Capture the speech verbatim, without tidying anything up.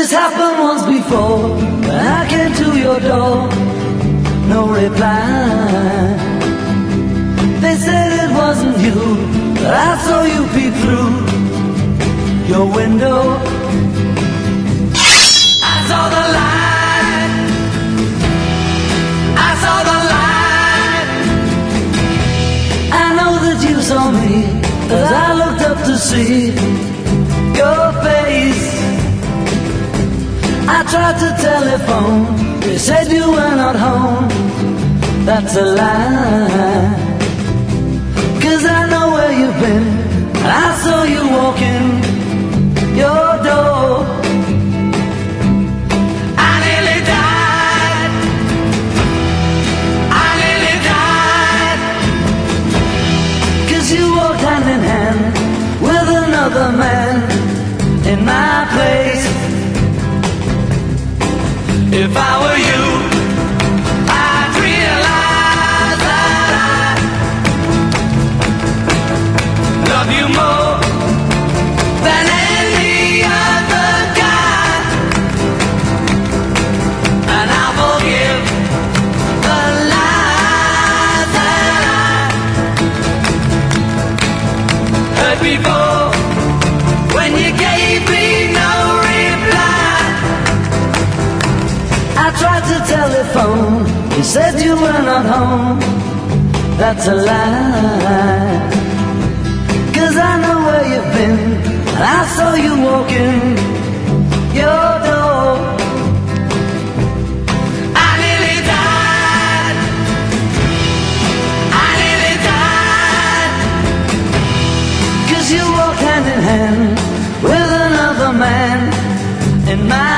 This happened once before. I came to your door, no reply. They said it wasn't you, but I saw you peek through your window. I saw the light, I saw the light. I know that you saw me as I looked up to see your face. I tried to telephone, they said you were not home. That's a lie, 'cause I know where you've been. I saw you walking your door. I nearly died, I nearly died, 'cause you walked hand in hand with another man in my place. If I were you, I'd realize that I love you more than any other guy, and I'll forgive the lies that I heard before when you gave me no reply. I tried to telephone, you said you were not home. That's a lie, 'cause I know where you've been, and I saw you walking your door. I nearly died, I nearly died, 'cause you walk hand in hand with another man in my